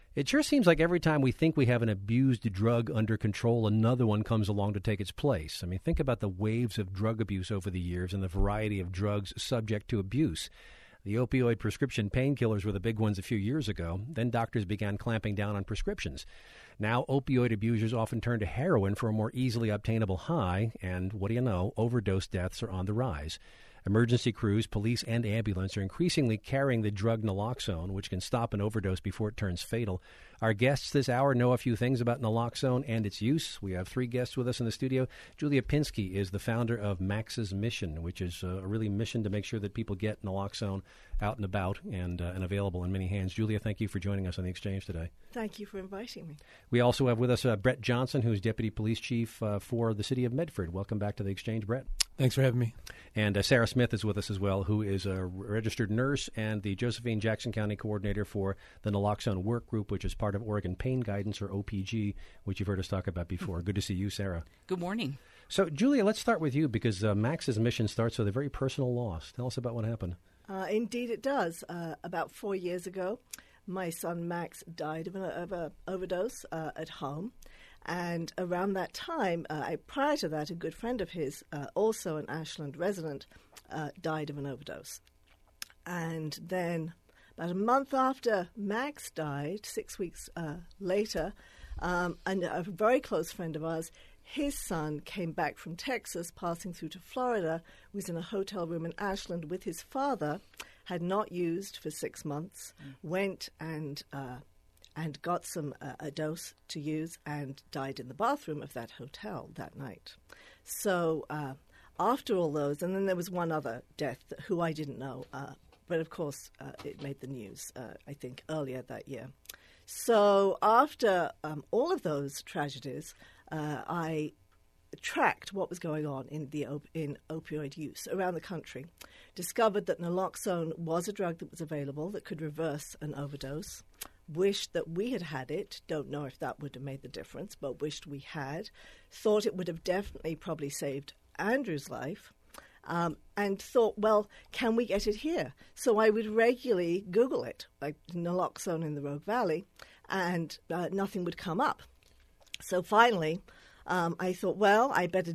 It sure seems like every time we think we have an abused drug under control, another one comes along to take its place. I mean, think about the waves of drug abuse over the years and the variety of drugs subject to abuse. The opioid prescription painkillers were the big ones a few years ago. Then doctors began clamping down on prescriptions. Now opioid abusers often turn to heroin for a more easily obtainable high, and what do you know, overdose deaths are on the rise. Emergency crews, police, and ambulance are increasingly carrying the drug naloxone, which can stop an overdose before it turns fatal. Our guests this hour know a few things about naloxone and its use. We have three guests with us in the studio. Julia Pinsky is the founder of Max's Mission, which is a really mission to make sure that people get naloxone out and about and available in many hands. Julia, thank you for joining us on the Exchange today. Thank you for inviting me. We also have with us Brett Johnson, who's Deputy Police Chief for the City of Medford. Welcome back to the Exchange, Brett. Thanks for having me. And Sarah Smith is with us as well, who is a registered nurse and the Josephine Jackson County Coordinator for the Naloxone Work Group, which is part of Oregon Pain Guidance, or OPG, which you've heard us talk about before. Good to see you, Sarah. Good morning. So, Julia, let's start with you because Max's Mission starts with a very personal loss. Tell us about what happened. Indeed it does. About 4 years ago, my son Max died of an overdose at home. And around that time, prior to that, a good friend of his, also an Ashland resident, died of an overdose. And then about a month after Max died, 6 weeks later, and a very close friend of ours, his son came back from Texas, passing through to Florida, was in a hotel room in Ashland with his father, had not used for 6 months, went and got a dose to use and died in the bathroom of that hotel that night. So after all those, and then there was one other death who I didn't know, but of course it made the news, I think, earlier that year. So after all of those tragedies, I tracked what was going on in opioid use around the country, discovered that naloxone was a drug that was available that could reverse an overdose, wished that we had had it, don't know if that would have made the difference, but wished we had, thought it would have definitely probably saved Andrew's life, and thought, well, can we get it here? So I would regularly Google it, like naloxone in the Rogue Valley, and nothing would come up. So finally, I thought, well, I better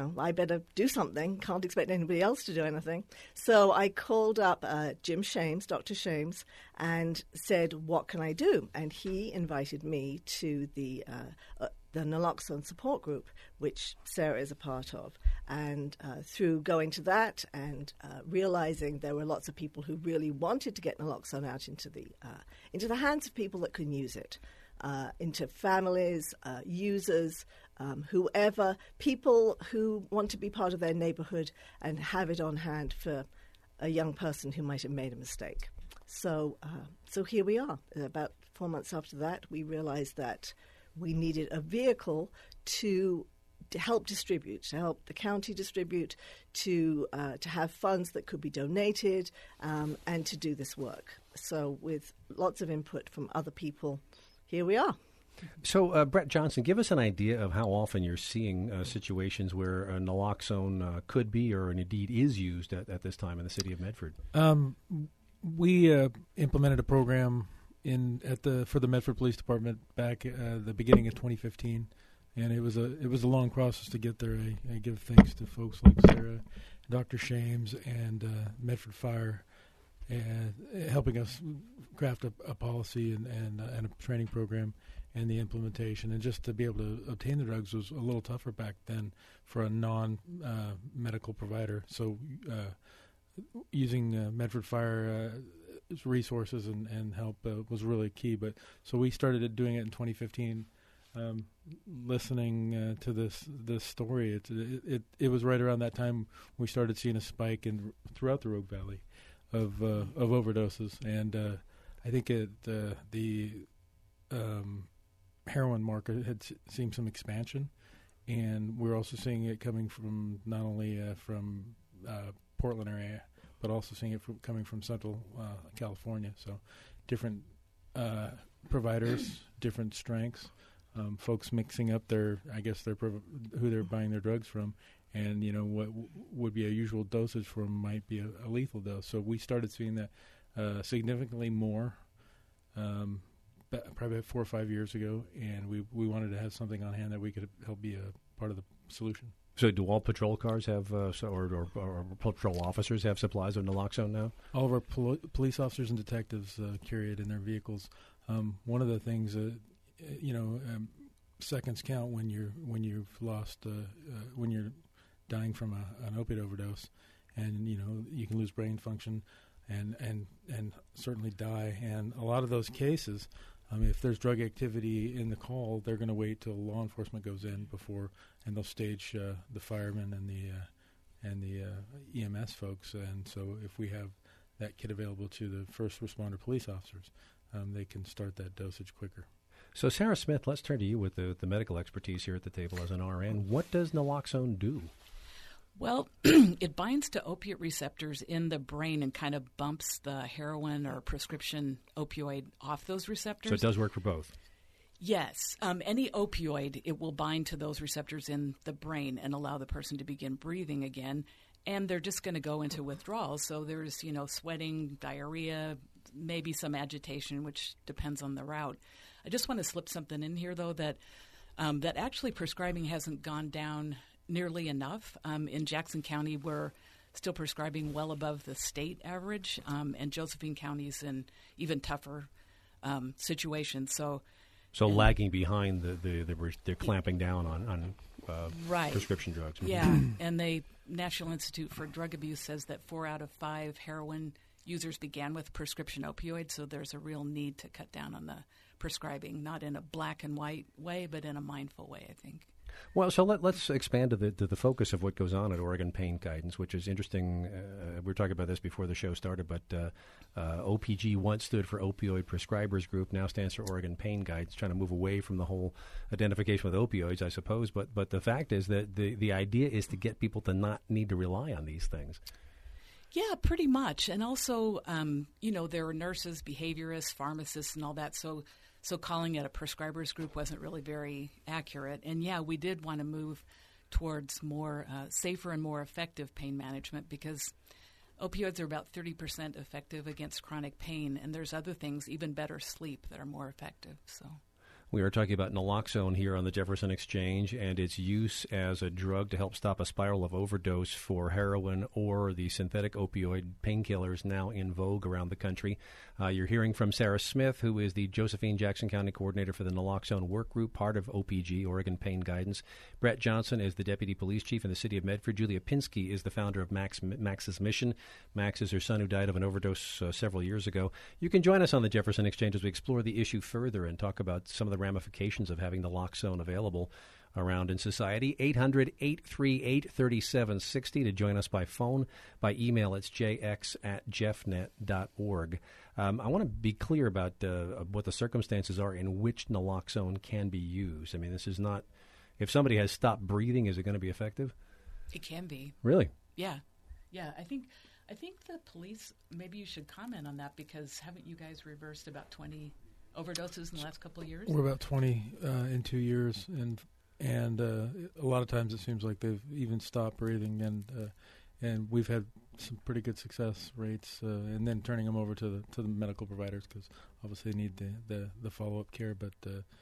do something. Can't expect anybody else to do anything. So I called up Jim Shames, Dr. Shames, and said, what can I do? And he invited me to the naloxone support group, which Sarah is a part of. And through going to that and realizing there were lots of people who really wanted to get naloxone out into the hands of people that can use it, into families, users, whoever, people who want to be part of their neighborhood and have it on hand for a young person who might have made a mistake. So here we are. About 4 months after that, we realized that we needed a vehicle to help distribute, to help the county distribute, to have funds that could be donated, and to do this work. So with lots of input from other people, here we are. So, Brett Johnson, give us an idea of how often you're seeing situations where naloxone could be or indeed is used at this time in the city of Medford. We implemented a program for the Medford Police Department back at the beginning of 2015, and it was a long process to get there. I give thanks to folks like Sarah, Dr. Shames, and Medford Fire, helping us craft a policy and a training program and the implementation. And just to be able to obtain the drugs was a little tougher back then for a non-medical provider. So using Medford Fire resources and help was really key. But so we started doing it in 2015. Listening to this story, it was right around that time we started seeing a spike throughout the Rogue Valley of overdoses, and I think the heroin market had seen some expansion, and we're also seeing it coming from not only from Portland area, but also seeing it coming from Central California. So different providers, different strengths, folks mixing up who they're buying their drugs from. And, what would be a usual dosage for them might be a lethal dose. So we started seeing that significantly more probably 4 or 5 years ago, and we wanted to have something on hand that we could help be a part of the solution. So do all patrol cars have, or patrol officers have supplies of naloxone now? All of our police officers and detectives carry it in their vehicles. One of the things, seconds count when you've lost, when you're dying from an opiate overdose, and you can lose brain function, and certainly die. And a lot of those cases, if there's drug activity in the call, they're going to wait till law enforcement goes in and they'll stage the firemen and the EMS folks. And so if we have that kit available to the first responder police officers, they can start that dosage quicker. So Sarah Smith, let's turn to you with the medical expertise here at the table as an RN. What does naloxone do? Well, it binds to opiate receptors in the brain and kind of bumps the heroin or prescription opioid off those receptors. So it does work for both? Yes. Any opioid, it will bind to those receptors in the brain and allow the person to begin breathing again. And they're just going to go into withdrawal. So there's, sweating, diarrhea, maybe some agitation, which depends on the route. I just want to slip something in here, though, that actually prescribing hasn't gone down nearly enough. In Jackson County, we're still prescribing well above the state average, and Josephine County is in even tougher situations. So lagging behind they're clamping down on right. prescription drugs. Yeah, and the National Institute for Drug Abuse says that 4 out of 5 heroin users began with prescription opioids, so there's a real need to cut down on the prescribing, not in a black and white way, but in a mindful way, I think. Well, so let's expand to the focus of what goes on at Oregon Pain Guidance, which is interesting. We were talking about this before the show started, but OPG once stood for Opioid Prescribers Group, now stands for Oregon Pain Guidance, trying to move away from the whole identification with opioids, I suppose. But the fact is that the idea is to get people to not need to rely on these things. Yeah, pretty much. And also, there are nurses, behaviorists, pharmacists, and all that. So calling it a prescribers group wasn't really very accurate. And, yeah, we did want to move towards more safer and more effective pain management because opioids are about 30% effective against chronic pain, and there's other things, even better sleep, that are more effective. So we are talking about naloxone here on the Jefferson Exchange and its use as a drug to help stop a spiral of overdose for heroin or the synthetic opioid painkillers now in vogue around the country. You're hearing from Sarah Smith, who is the Josephine Jackson County Coordinator for the Naloxone Work Group, part of OPG, Oregon Pain Guidance. Brett Johnson is the Deputy Police Chief in the city of Medford. Julia Pinsky is the founder of Max's Mission. Max is her son who died of an overdose several years ago. You can join us on the Jefferson Exchange as we explore the issue further and talk about some of the ramifications of having naloxone available around in society. 800-838-3760 to join us by phone. By email, it's jx@jeffnet.org. I want to be clear about what the circumstances are in which naloxone can be used. I mean, this is not, if somebody has stopped breathing, is it going to be effective? it can be. Really? Yeah. Yeah, I think the police, maybe you should comment on that because haven't you guys reversed about 20 overdoses in the last couple of years? We're about 20 in 2 years, and a lot of times it seems like they've even stopped breathing, and we've had some pretty good success rates, and then turning them over to the medical providers because obviously they need the follow-up care. But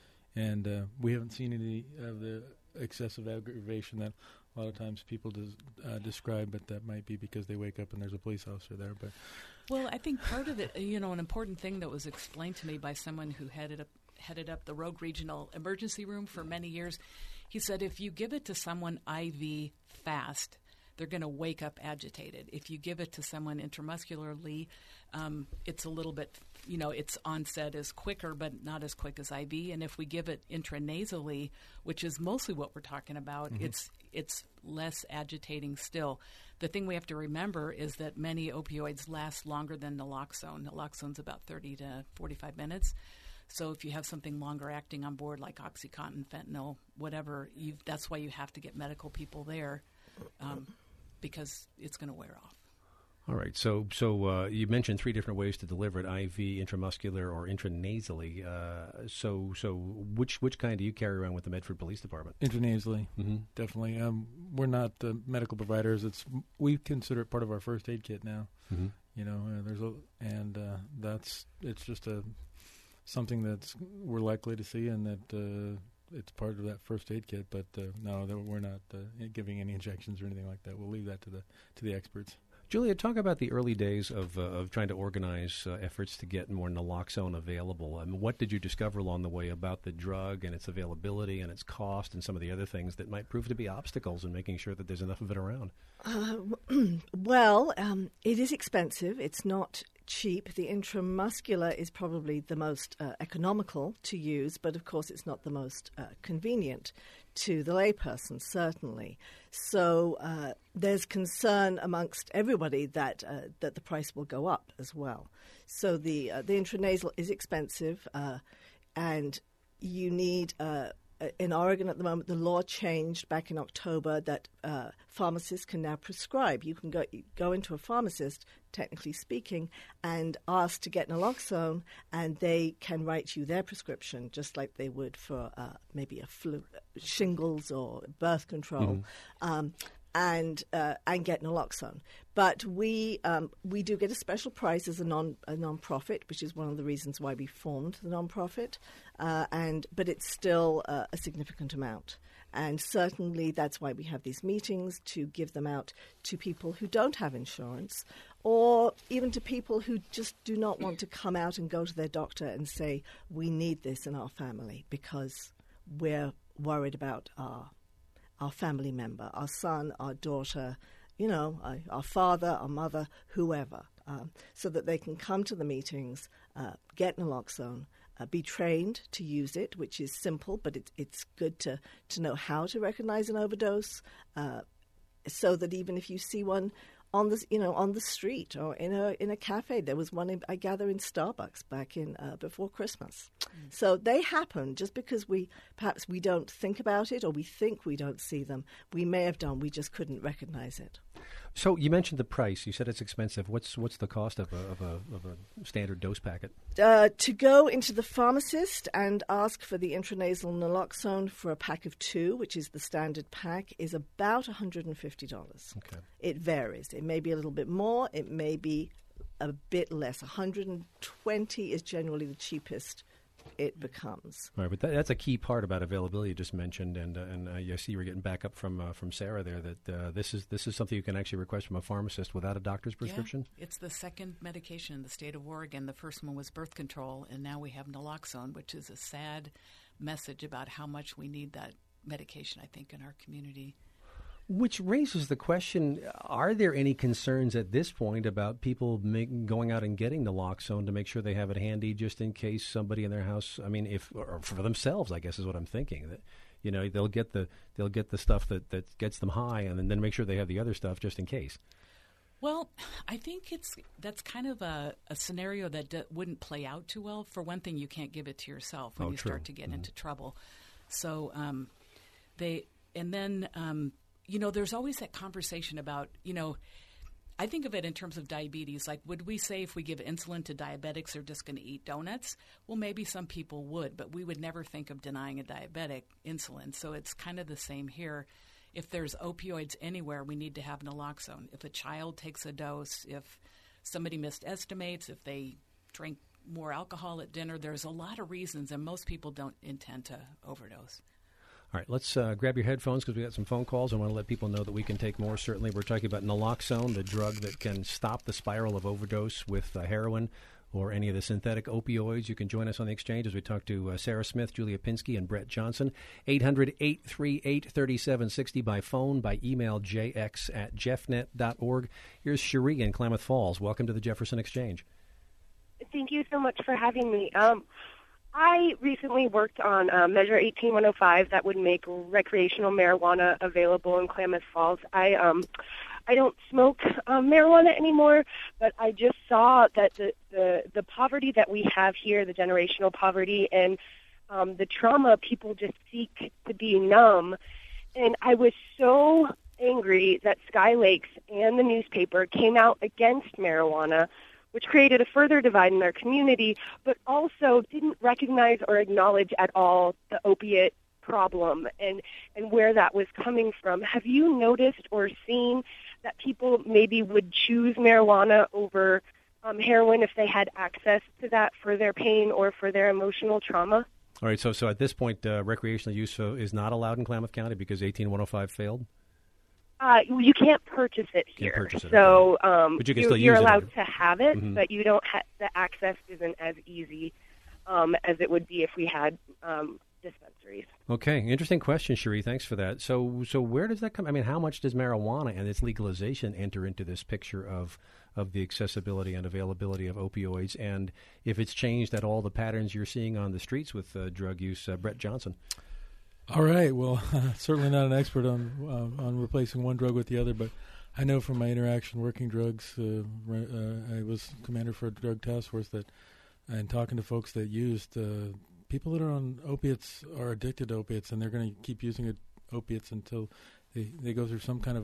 we haven't seen any of the excessive aggravation that a lot of times people describe, but that might be because they wake up and there's a police officer there. But well, I think part of it, an important thing that was explained to me by someone who headed up the Rogue Regional Emergency Room for many years, he said if you give it to someone IV fast, they're going to wake up agitated. If you give it to someone intramuscularly, it's a little bit, its onset is quicker, but not as quick as IV. And if we give it intranasally, which is mostly what we're talking about, mm-hmm. it's less agitating still. The thing we have to remember is that many opioids last longer than naloxone. Naloxone's about 30 to 45 minutes. So if you have something longer acting on board like OxyContin, fentanyl, whatever, that's why you have to get medical people there. Because it's going to wear off. All right. So you mentioned 3 different ways to deliver it: IV, intramuscular, or intranasally. So which kind do you carry around with the Medford Police Department? Intranasally, mm-hmm. Definitely. We're not medical providers. We consider it part of our first aid kit now. Mm-hmm. It's just a something that we're likely to see, and that it's part of that first aid kit. But no, we're not giving any injections or anything like that. We'll leave that to the experts. Julia, talk about the early days of trying to organize efforts to get more naloxone available. I mean, what did you discover along the way about the drug and its availability and its cost and some of the other things that might prove to be obstacles in making sure that there's enough of it around? Well, it is expensive. It's not cheap. The intramuscular is probably the most economical to use, but of course it's not the most convenient to the layperson, certainly. So there's concern amongst everybody that the price will go up as well. So the intranasal is expensive, and you need in Oregon at the moment, the law changed back in October that pharmacists can now prescribe. You can go into a pharmacist, technically speaking, and ask to get naloxone, and they can write you their prescription, just like they would for maybe a flu, shingles or birth control. Mm-hmm. And get naloxone, but we do get a special price as a non-profit, which is one of the reasons why we formed the non-profit, but it's still a significant amount, and certainly that's why we have these meetings to give them out to people who don't have insurance, or even to people who just do not want to come out and go to their doctor and say, we need this in our family because we're worried about our family member, our son, our daughter, our father, our mother, whoever, so that they can come to the meetings, get naloxone, be trained to use it, which is simple, but it's good to know how to recognize an overdose, so that even if you see one on the street or in a cafe. There was one I gather in Starbucks back in before Christmas. So they happen. Just because perhaps we don't think about it, or we think we don't see them, we may have done. We just couldn't recognize it. So you mentioned the price. You said it's expensive. What's the cost of a standard dose packet? To go into the pharmacist and ask for the intranasal naloxone for a pack of 2, which is the standard pack, is about $150. Okay. It varies. It may be a little bit more. It may be a bit less. $120 is generally the cheapest it becomes. All right, but that's a key part about availability you just mentioned, and I see you were getting back up from Sarah there that this is something you can actually request from a pharmacist without a doctor's prescription? Yeah, it's the second medication in the state of Oregon. The first one was birth control, and now we have naloxone, which is a sad message about how much we need that medication, I think, in our community. Which raises the question, are there any concerns at this point about people going out and getting naloxone to make sure they have it handy just in case somebody in their house, or for themselves, I guess is what I'm thinking, that they'll get the stuff that gets them high and then make sure they have the other stuff just in case? Well, I think that's kind of a scenario that wouldn't play out too well. For one thing, you can't give it to yourself when you start to get into trouble. So there's always that conversation about, I think of it in terms of diabetes. Like, would we say if we give insulin to diabetics, they're just going to eat donuts? Well, maybe some people would, but we would never think of denying a diabetic insulin. So it's kind of the same here. If there's opioids anywhere, we need to have naloxone. If a child takes a dose, if somebody misestimates, if they drink more alcohol at dinner, there's a lot of reasons, and most people don't intend to overdose. All right, let's grab your headphones because we got some phone calls. I want to let people know that we can take more. Certainly, we're talking about naloxone, the drug that can stop the spiral of overdose with heroin or any of the synthetic opioids. You can join us on the exchange as we talk to Sarah Smith, Julia Pinsky, and Brett Johnson. 800-838-3760 by phone, by email, jx@jeffnet.org. Here's Cherie in Klamath Falls. Welcome to the Jefferson Exchange. Thank you so much for having me. I recently worked on Measure 18105 that would make recreational marijuana available in Klamath Falls. I don't smoke marijuana anymore, but I just saw that the poverty that we have here, the generational poverty, and the trauma people just seek to be numb. And I was so angry that Sky Lakes and the newspaper came out against marijuana, which created a further divide in our community, but also didn't recognize or acknowledge at all the opiate problem and where that was coming from. Have you noticed or seen that people maybe would choose marijuana over heroin if they had access to that for their pain or for their emotional trauma. All right, so at this point, recreational use is not allowed in Klamath County because 18105 failed? You can't purchase it here. Can't purchase it, so okay. But you can still use you're it. allowed to have it, Mm-hmm. but you don't the access isn't as easy as it would be if we had dispensaries. Okay, interesting question, Cherie. Thanks for that. So where does that come? I mean, how much does marijuana and its legalization enter into this picture of the accessibility and availability of opioids, and if it's changed at all the patterns you're seeing on the streets with drug use? Brett Johnson. All right. Well, certainly not an expert on replacing one drug with the other, but I know from my interaction working drugs, I was commander for a drug task force and talking to folks that used people that are on opiates are addicted to opiates, and they're going to keep using opiates until they go through some kind of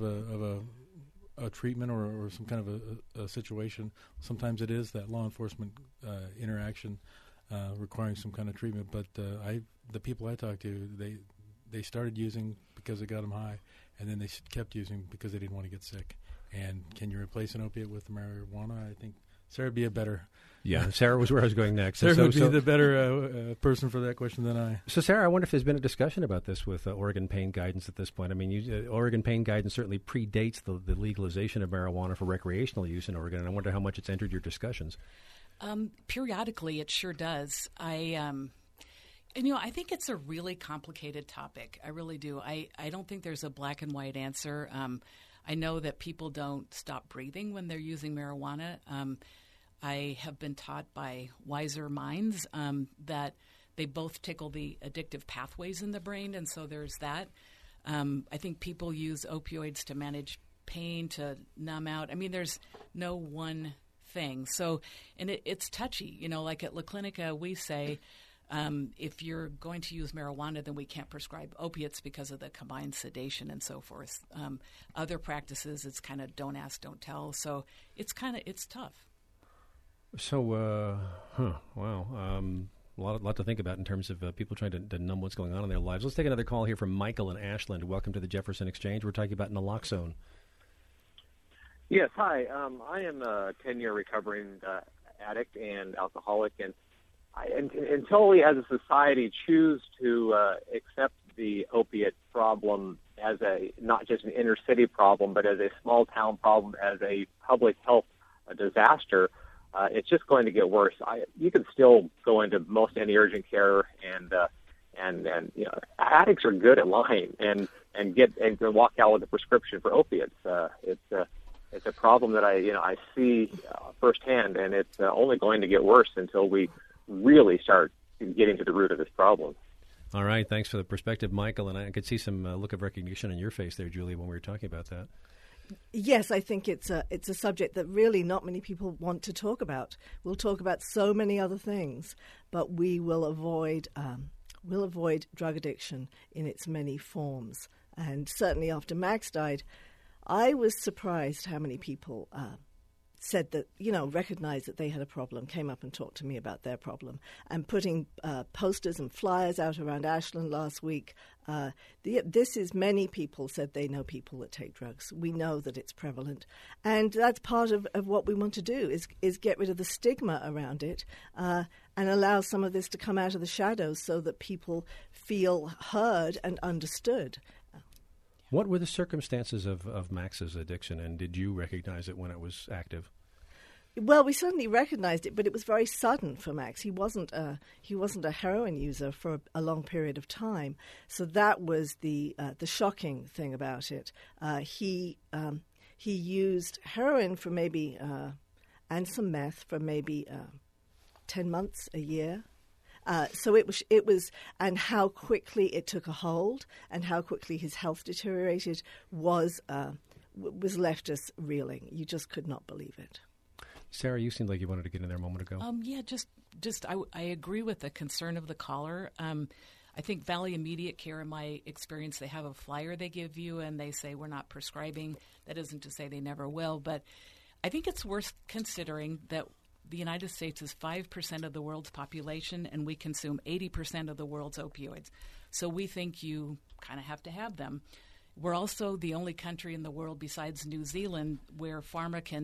a treatment or some kind of a situation. Sometimes it is that law enforcement interaction requiring some kind of treatment. But the people I talked to, they started using because it got them high, and then they kept using because they didn't want to get sick. And can you replace an opiate with marijuana? I think Sarah would be a better... Yeah, Sarah was where I was going next. Sarah would be the better person for that question than I. So, Sarah, I wonder if there's been a discussion about this with Oregon Pain Guidance at this point. I mean, Oregon Pain Guidance certainly predates the legalization of marijuana for recreational use in Oregon, and I wonder how much it's entered your discussions. Periodically, it sure does. I think it's a really complicated topic. I really do. I don't think there's a black and white answer. I know that people don't stop breathing when they're using marijuana. I have been taught by wiser minds that they both tickle the addictive pathways in the brain, and so there's that. I think people use opioids to manage pain, to numb out. I mean, there's no one thing. So, and it's touchy. You know, like at La Clinica, we say if you're going to use marijuana, then we can't prescribe opiates because of the combined sedation and so forth. Other practices, it's kind of don't ask, don't tell. So it's tough. So, wow. A lot to think about in terms of people trying to numb what's going on in their lives. Let's take another call here from Michael in Ashland. Welcome to the Jefferson Exchange. We're talking about naloxone. Yes, hi. I am a 10-year recovering addict and alcoholic, and until we as a society choose to accept the opiate problem as not just an inner city problem, but as a small town problem, as a public health disaster, it's just going to get worse. You can still go into most any urgent care, and addicts are good at lying and walk out with a prescription for opiates. It's a problem that I see firsthand, and it's only going to get worse until we really start getting to the root of this problem. All right, thanks for the perspective, Michael. And I could see some look of recognition in your face there, Julie, when we were talking about that. Yes, I think it's a subject that really not many people want to talk about. We'll talk about so many other things, but we will avoid drug addiction in its many forms. And certainly after Max died, I was surprised how many people said that, recognized that they had a problem, came up and talked to me about their problem. And putting posters and flyers out around Ashland last week, many people said they know people that take drugs. We know that it's prevalent. And that's part of what we want to do is get rid of the stigma around it and allow some of this to come out of the shadows so that people feel heard and understood. What were the circumstances of Max's addiction, and did you recognize it when it was active? Well, we certainly recognized it, but it was very sudden for Max. He wasn't a heroin user for a long period of time, so that was the shocking thing about it. He used heroin for maybe and some meth for maybe 10 months, a year. So it was, and how quickly it took a hold, and how quickly his health deteriorated was left us reeling. You just could not believe it. Sarah, you seemed like you wanted to get in there a moment ago. I agree with the concern of the caller. I think Valley Immediate Care, in my experience, they have a flyer they give you, and they say we're not prescribing. That isn't to say they never will, but I think it's worth considering that the United States is 5% of the world's population, and we consume 80% of the world's opioids. So we think you kind of have to have them. We're also the only country in the world besides New Zealand where pharma can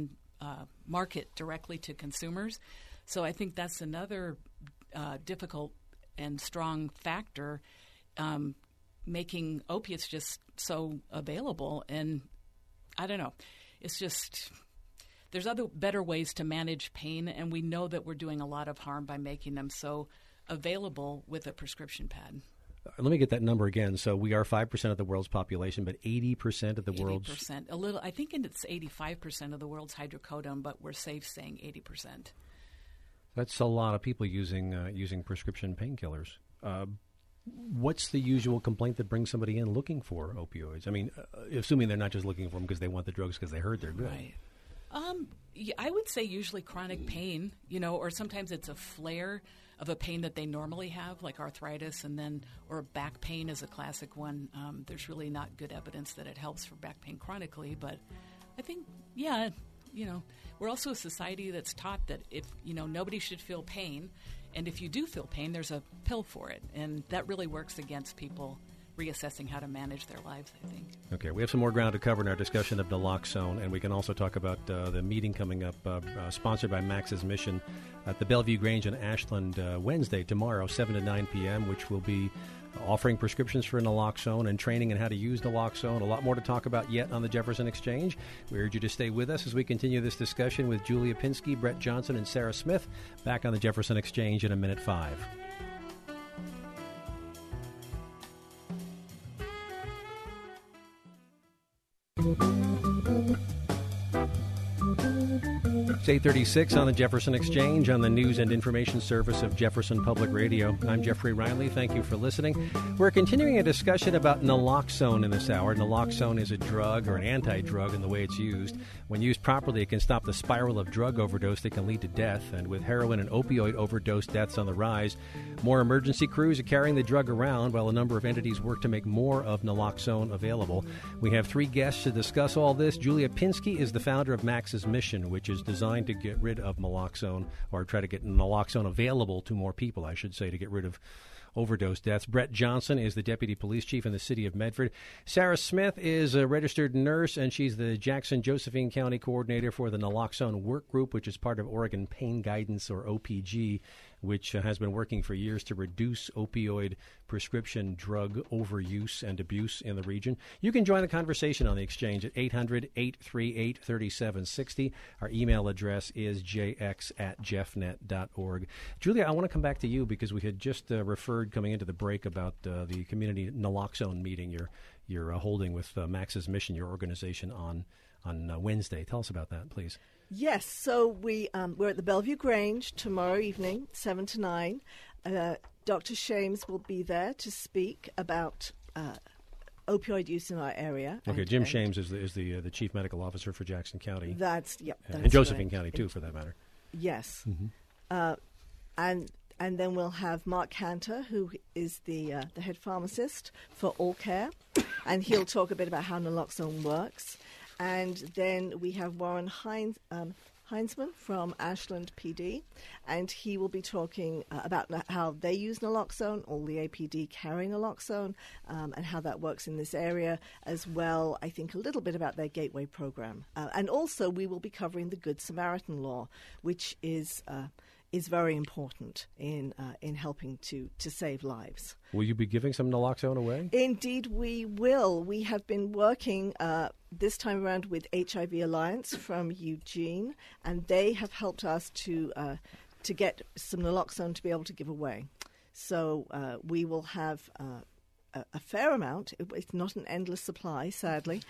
market directly to consumers. So I think that's another difficult and strong factor, making opiates just so available. And I don't know, it's just there's other better ways to manage pain, and we know that we're doing a lot of harm by making them so available with a prescription pad. Let me get that number again. So we are 5% of the world's population, but 80% of the 80%. world's... 80%. A little. I think it's 85% of the world's hydrocodone, but we're safe saying 80%. That's a lot of people using prescription painkillers. What's the usual complaint that brings somebody in looking for opioids? I mean, assuming they're not just looking for them because they want the drugs because they heard they're good. Right. I would say usually chronic pain, or sometimes it's a flare of a pain that they normally have, like arthritis, or back pain is a classic one. There's really not good evidence that it helps for back pain chronically, but I think, we're also a society that's taught that if, nobody should feel pain, and if you do feel pain, there's a pill for it, and that really works against people reassessing how to manage their lives, I think. Okay, we have some more ground to cover in our discussion of naloxone, and we can also talk about the meeting coming up, sponsored by Max's Mission at the Bellevue Grange in Ashland Wednesday, tomorrow, 7 to 9 p.m., which will be offering prescriptions for naloxone and training in how to use naloxone. A lot more to talk about yet on the Jefferson Exchange. We urge you to stay with us as we continue this discussion with Julia Pinsky, Brett Johnson, and Sarah Smith, back on the Jefferson Exchange in a minute 5. It's 8:36 on the Jefferson Exchange on the News and Information Service of Jefferson Public Radio. I'm Jeffrey Riley. Thank you for listening. We're continuing a discussion about naloxone in this hour. Naloxone is a drug or an anti-drug in the way it's used. When used properly, it can stop the spiral of drug overdose that can lead to death. And with heroin and opioid overdose deaths on the rise, more emergency crews are carrying the drug around while a number of entities work to make more of naloxone available. We have 3 guests to discuss all this. Julia Pinsky is the founder of Max's Mission, which is designed to get rid of naloxone, or try to get naloxone available to more people, I should say, to get rid of overdose deaths. Brett Johnson is the deputy police chief in the city of Medford. Sarah Smith is a registered nurse, and she's the Jackson-Josephine County coordinator for the Naloxone Work Group, which is part of Oregon Pain Guidance, or OPG, which has been working for years to reduce opioid prescription drug overuse and abuse in the region. You can join the conversation on the Exchange at 800-838-3760. Our email address is jx@jeffnet.org. Julia, I want to come back to you because we had just referred coming into the break about the community naloxone meeting you're holding with Max's Mission, your organization, on Wednesday. Tell us about that, please. Yes, so we're at the Bellevue Grange tomorrow evening, 7 to 9. Dr. Shames will be there to speak about opioid use in our area. Okay, Jim Shames is the chief medical officer for Jackson County. That's and Josephine County, too, for that matter. Yes. Mm-hmm. And then we'll have Mark Cantor, who is the head pharmacist for All Care, and he'll talk a bit about how naloxone works. And then we have Warren Heinzman from Ashland PD, and he will be talking about how they use naloxone, all the APD carry naloxone, and how that works in this area, as well, I think, a little bit about their Gateway program. And also we will be covering the Good Samaritan law, which is very important in helping to save lives. Will you be giving some naloxone away? Indeed, we will. We have been working this time around with HIV Alliance from Eugene, and they have helped us to get some naloxone to be able to give away. So we will have a fair amount. It's not an endless supply, sadly,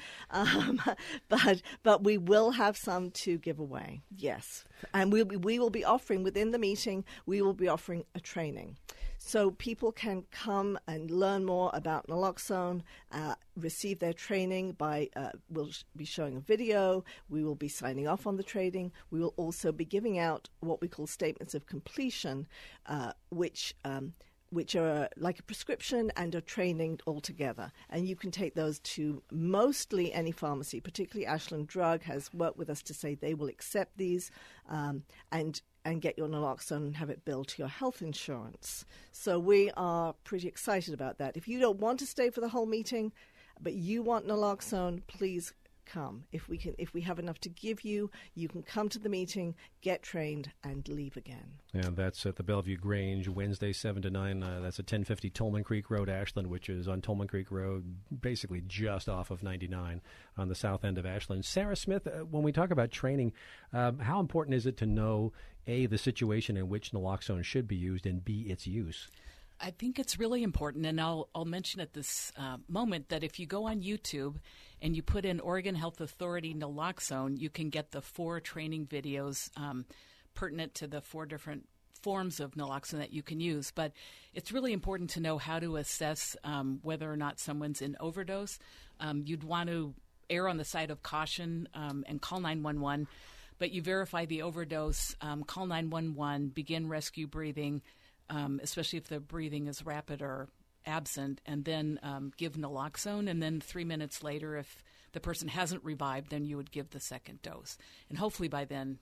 but we will have some to give away. Yes, and we will be offering within the meeting. We will be offering a training, so people can come and learn more about naloxone, receive their training by. We'll be showing a video. We will be signing off on the training. We will also be giving out what we call statements of completion, which are like a prescription and a training altogether. And you can take those to mostly any pharmacy, particularly Ashland Drug has worked with us to say they will accept these and get your naloxone and have it billed to your health insurance. So we are pretty excited about that. If you don't want to stay for the whole meeting, but you want naloxone, please come. If we have enough to give you, you can come to the meeting, get trained, and leave again. And that's at the Bellevue Grange, Wednesday, 7 to 9. That's at 1050 Tolman Creek Road, Ashland, which is on Tolman Creek Road, basically just off of 99 on the south end of Ashland. Sarah Smith, when we talk about training, how important is it to know, A, the situation in which naloxone should be used, and B, its use? I think it's really important, and I'll mention at this moment that if you go on YouTube and you put in Oregon Health Authority naloxone, you can get the 4 training videos pertinent to the 4 different forms of naloxone that you can use. But it's really important to know how to assess whether or not someone's in overdose. You'd want to err on the side of caution and call 911, but you verify the overdose, call 911, begin rescue breathing, especially if the breathing is rapid or absent, and then give naloxone. And then 3 minutes later, if the person hasn't revived, then you would give the second dose. And hopefully by then,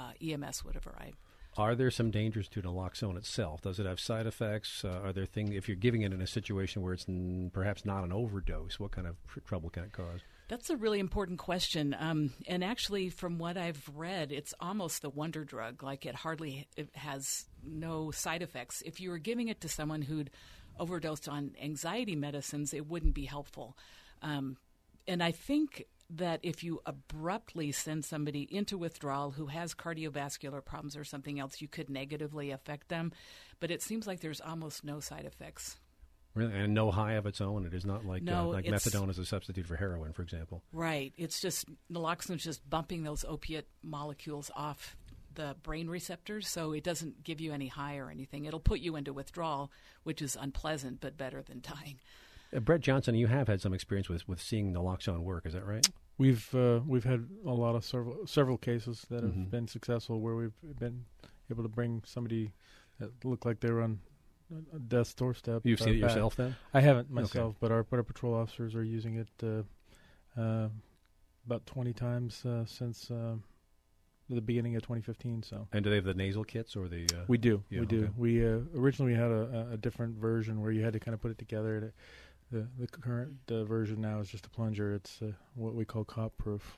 EMS would have arrived. Are there some dangers to naloxone itself? Does it have side effects? Are there things, if you're giving it in a situation where it's perhaps not an overdose, what kind of trouble can it cause? That's a really important question. And actually, from what I've read, it's almost the wonder drug. Like it has no side effects. If you were giving it to someone who'd overdosed on anxiety medicines, it wouldn't be helpful. And I think that if you abruptly send somebody into withdrawal who has cardiovascular problems or something else, you could negatively affect them. But it seems like there's almost no side effects. Really? And no high of its own? It is not like like methadone as a substitute for heroin, for example? Right. It's just naloxone's just bumping those opiate molecules off the brain receptors, so it doesn't give you any high or anything. It'll put you into withdrawal, which is unpleasant but better than dying. Brett Johnson, you have had some experience with seeing naloxone work, is that right? We've had a lot of several cases that have been successful where we've been able to bring somebody that looked like they were on death's doorstep. You've seen it yourself then? I haven't myself, but our patrol officers are using it about 20 times since the beginning of 2015. So. And do they have the nasal kits or the? We do. Yeah, we do. Okay. We originally had a different version where you had to kind of put it together. The current version now is just a plunger. It's what we call cop-proof.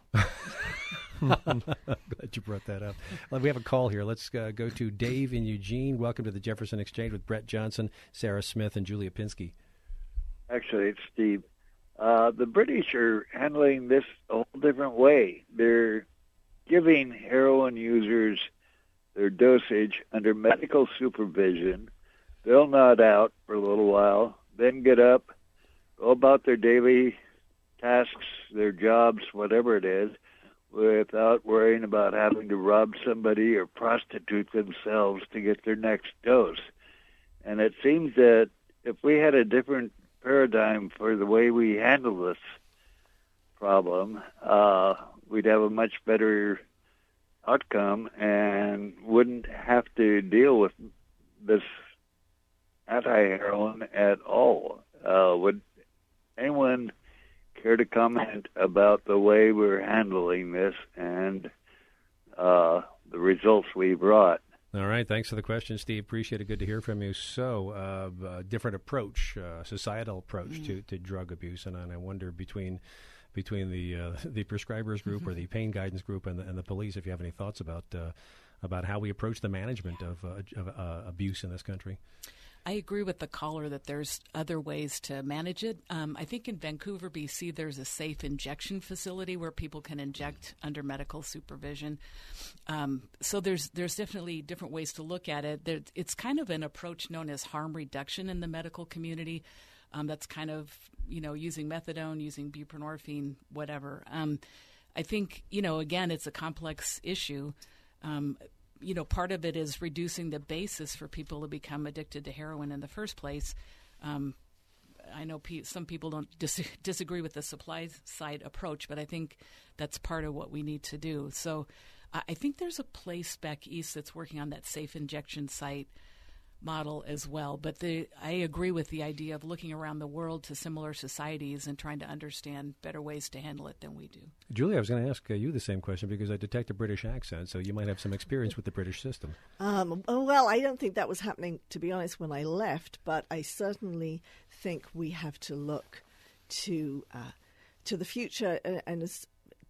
Glad you brought that up. We have a call here. Let's go to Dave in Eugene. Welcome to the Jefferson Exchange with Brett Johnson, Sarah Smith, and Julia Pinsky. Actually, it's Steve. The British are handling this a whole different way. They're giving heroin users their dosage under medical supervision. They'll nod out for a little while, then get up, go about their daily tasks, their jobs, whatever it is, without worrying about having to rob somebody or prostitute themselves to get their next dose. And it seems that if we had a different paradigm for the way we handle this problem, we'd have a much better outcome and wouldn't have to deal with this anti-heroin at all. Would anyone care to comment about the way we're handling this and the results we brought? All right. Thanks for the question, Steve. Appreciate it. Good to hear from you. So, different approach, societal approach to drug abuse, and I wonder between the prescribers group or the pain guidance group and the police, if you have any thoughts about how we approach the management of abuse in this country. I agree with the caller that there's other ways to manage it. I think in Vancouver, BC, there's a safe injection facility where people can inject under medical supervision. So there's definitely different ways to look at it. It's kind of an approach known as harm reduction in the medical community. That's kind of, using methadone, using buprenorphine, whatever. I think, again, it's a complex issue. Part of it is reducing the basis for people to become addicted to heroin in the first place. I know some people don't disagree with the supply side approach, but I think that's part of what we need to do. So I think there's a place back east that's working on that safe injection site model as well. But I agree with the idea of looking around the world to similar societies and trying to understand better ways to handle it than we do. Julie, I was going to ask you the same question because I detect a British accent, so you might have some experience with the British system. Well, I don't think that was happening, to be honest, when I left, but I certainly think we have to look to the future and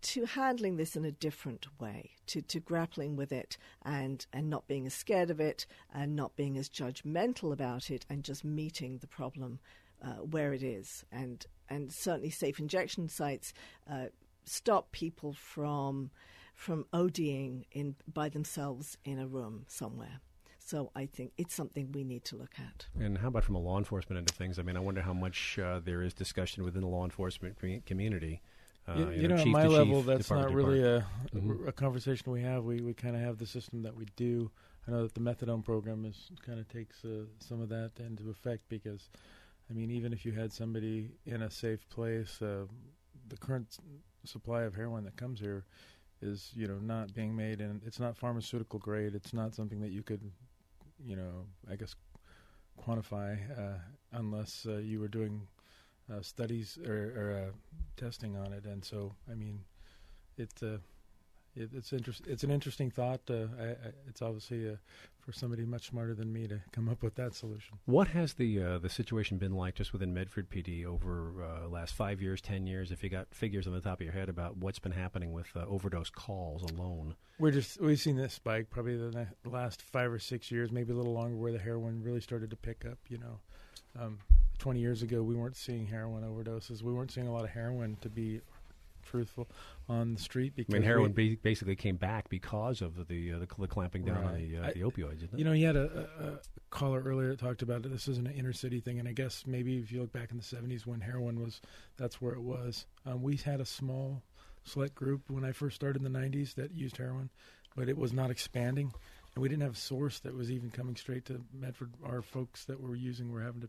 to handling this in a different way, to grappling with it and not being as scared of it and not being as judgmental about it and just meeting the problem where it is. And certainly safe injection sites stop people from ODing by themselves in a room somewhere. So I think it's something we need to look at. And how about from a law enforcement end of things? I mean, I wonder how much there is discussion within the law enforcement community. At my level, that's not really a conversation we have. We kind of have the system that we do. I know that the methadone program kind of takes some of that into effect because, I mean, even if you had somebody in a safe place, the current supply of heroin that comes here is, not being made, and it's not pharmaceutical grade. It's not something that you could, I guess, quantify unless you were doing studies or testing on it. And so, I mean, it's an interesting thought. It's obviously for somebody much smarter than me to come up with that solution. What has the situation been like just within Medford PD over last 5 years, 10 years? If you got figures on the top of your head about what's been happening with overdose calls alone, we've seen this spike probably the last 5 or 6 years, maybe a little longer, where the heroin really started to pick up. 20 years ago, we weren't seeing heroin overdoses. We weren't seeing a lot of heroin, to be truthful, on the street. Because heroin basically came back because of the clamping down on the opioids, isn't it? You had a caller earlier that talked about it. This is an inner city thing, and I guess maybe if you look back in the 70s when heroin that's where it was. We had a small, select group when I first started in the 90s that used heroin, but it was not expanding. And we didn't have a source that was even coming straight to Medford. Our folks that were using were having to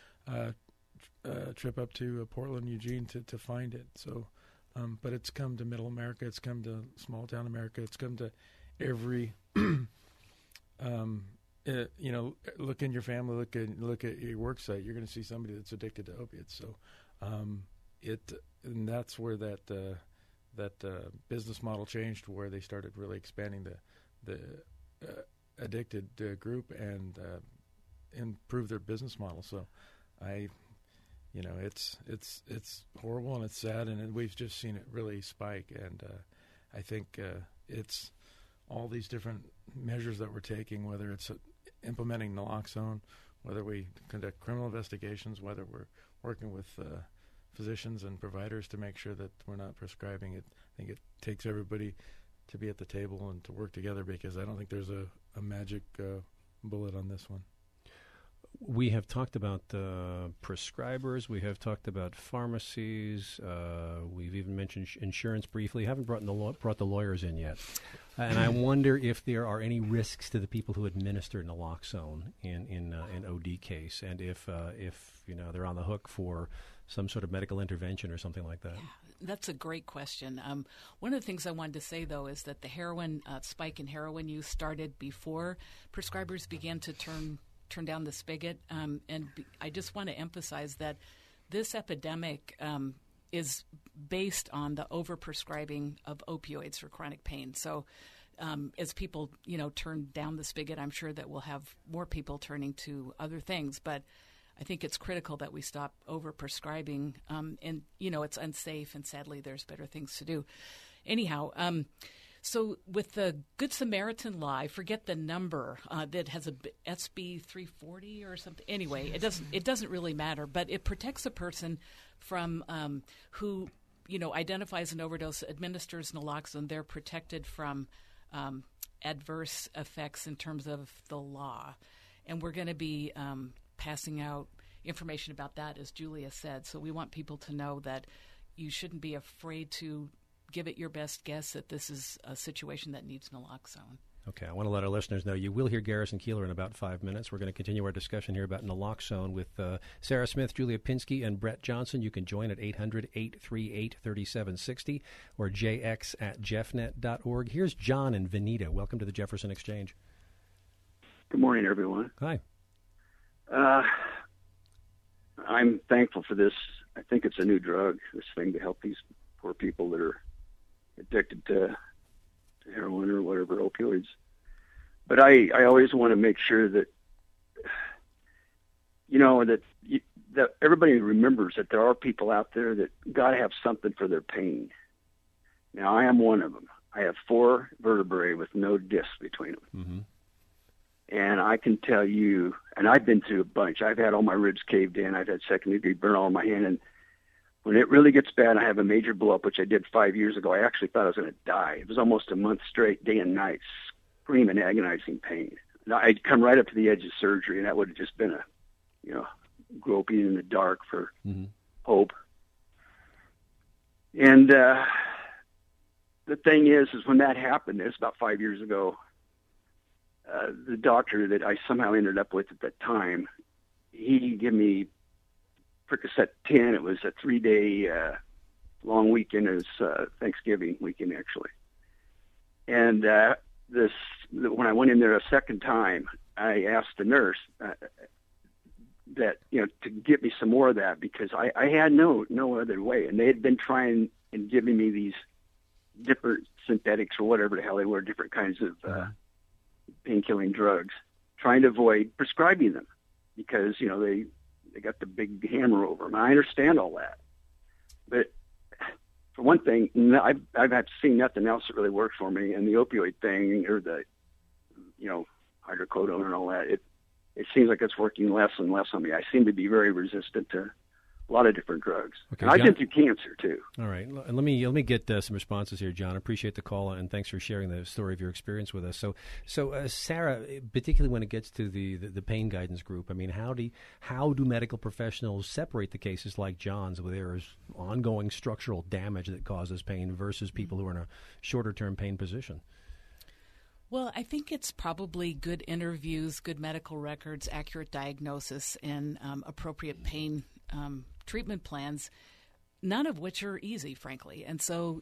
trip up to Portland, Eugene to find it. So, but it's come to Middle America. It's come to small town America. It's come to every. Look in your family. Look at your work site. You're going to see somebody that's addicted to opiates. So, and that's where that business model changed, to where they started really expanding the addicted group and improve their business model. So, it's horrible and it's sad, and we've just seen it really spike. And I think it's all these different measures that we're taking, whether it's implementing naloxone, whether we conduct criminal investigations, whether we're working with physicians and providers to make sure that we're not prescribing it. I think it takes everybody to be at the table and to work together, because I don't think there's a magic bullet on this one. We have talked about prescribers. We have talked about pharmacies. We've even mentioned insurance briefly. Haven't brought the lawyers in yet. And I wonder if there are any risks to the people who administer naloxone in OD case, and if they're on the hook for some sort of medical intervention or something like that. Yeah, that's a great question. One of the things I wanted to say, though, is that the heroin spike in heroin use started before prescribers began to turn down the spigot. I just want to emphasize that this epidemic is based on the overprescribing of opioids for chronic pain. So as people, turn down the spigot, I'm sure that we'll have more people turning to other things. But I think it's critical that we stop overprescribing. And, it's unsafe, and sadly there's better things to do. Anyhow, so with the Good Samaritan law, I forget the number that has a SB 340 or something. Anyway, it doesn't really matter, but it protects a person from who identifies an overdose, administers naloxone. They're protected from adverse effects in terms of the law, and we're going to be passing out information about that, as Julia said. So we want people to know that you shouldn't be afraid to give it your best guess that this is a situation that needs naloxone. Okay, I want to let our listeners know you will hear Garrison Keillor in about 5 minutes. We're going to continue our discussion here about naloxone with Sarah Smith, Julia Pinsky, and Brett Johnson. You can join at 800-838-3760 or jx@jeffnet.org. Here's John in Veneta. Welcome to the Jefferson Exchange. Good morning, everyone. Hi. I'm thankful for this. I think it's a new drug, this thing, to help these poor people that are addicted to heroin or whatever, opioids. But I always want to make sure that, that everybody remembers that there are people out there that got to have something for their pain. Now, I am one of them. I have 4 vertebrae with no discs between them. Mm-hmm. And I can tell you, and I've been through a bunch. I've had all my ribs caved in. I've had second-degree burn all in my hand. And when it really gets bad, I have a major blow-up, which I did 5 years ago. I actually thought I was going to die. It was almost a month straight, day and night, screaming, agonizing pain. Now, I'd come right up to the edge of surgery, and that would have just been groping in the dark for hope. And the thing is when that happened, it's about 5 years ago, the doctor that I somehow ended up with at that time, he gave me Percocet 10. It was a 3-day long weekend. It was Thanksgiving weekend, actually. And when I went in there a second time, I asked the nurse that to get me some more of that, because I had no other way. And they had been trying and giving me these different synthetics or whatever the hell they were, different kinds of pain-killing drugs, trying to avoid prescribing them because they got the big hammer over them. I understand all that, but for one thing, I've had seen nothing else that really worked for me. And the opioid thing, or the hydrocodone and all that, it seems like it's working less and less on me. I seem to be very resistant to a lot of different drugs. Okay, and I've been through cancer, too. All right. Let me get some responses here, John. I appreciate the call, and thanks for sharing the story of your experience with us. So Sarah, particularly when it gets to the pain guidance group, I mean, how do medical professionals separate the cases like John's, where there is ongoing structural damage that causes pain, versus people who are in a shorter-term pain position? Well, I think it's probably good interviews, good medical records, accurate diagnosis, and appropriate pain treatment plans, none of which are easy, frankly. And so,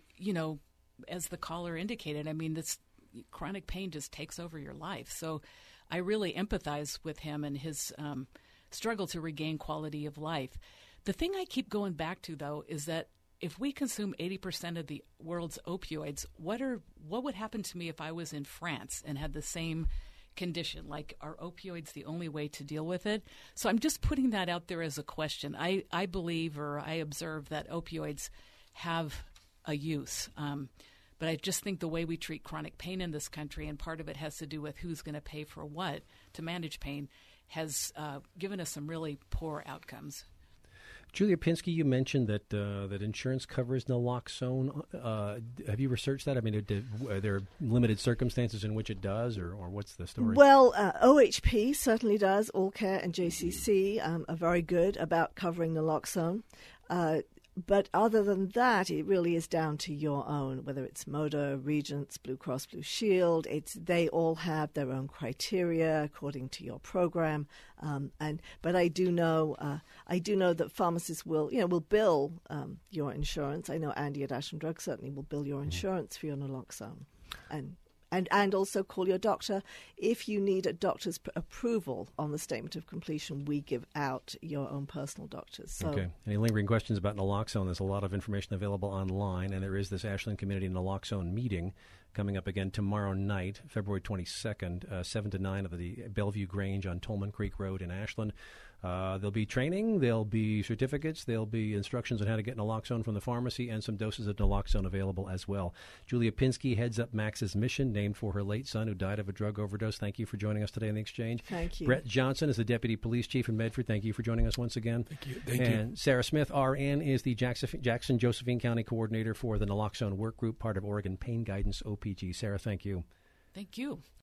as the caller indicated, I mean, this chronic pain just takes over your life. So I really empathize with him and his struggle to regain quality of life. The thing I keep going back to, though, is that if we consume 80% of the world's opioids, what would happen to me if I was in France and had the same condition? Like, are opioids the only way to deal with it? So I'm just putting that out there as a question. I believe, or I observe, that opioids have a use. But I just think the way we treat chronic pain in this country, and part of it has to do with who's going to pay for what to manage pain, has given us some really poor outcomes. Julia Pinsky, you mentioned that insurance covers naloxone. Have you researched that? I mean, are there limited circumstances in which it does, or what's the story? Well, OHP certainly does. Allcare and JCC are very good about covering naloxone. But other than that, it really is down to your own, whether it's MODA, Regents, Blue Cross Blue Shield. They all have their own criteria according to your program. But I do know that pharmacists will bill your insurance. I know Andy at Ashland Drug certainly will bill your insurance for your naloxone, and also call your doctor. If you need a doctor's approval on the statement of completion, we give out your own personal doctors. So. Okay. Any lingering questions about naloxone? There's a lot of information available online, and there is this Ashland Community Naloxone meeting coming up again tomorrow night, February 22nd, 7 to 9 of the Bellevue Grange on Tolman Creek Road in Ashland. There'll be training, there'll be certificates, there'll be instructions on how to get naloxone from the pharmacy, and some doses of naloxone available as well. Julia Pinsky heads up Max's Mission, named for her late son who died of a drug overdose. Thank you for joining us today in the Exchange. Thank you. Brett Johnson is the Deputy Police Chief in Medford. Thank you for joining us once again. Thank you. And Sarah Smith, RN, is the Jackson-Josephine County Coordinator for the Naloxone Work Group, part of Oregon Pain Guidance, OPG. Sarah, thank you. Thank you.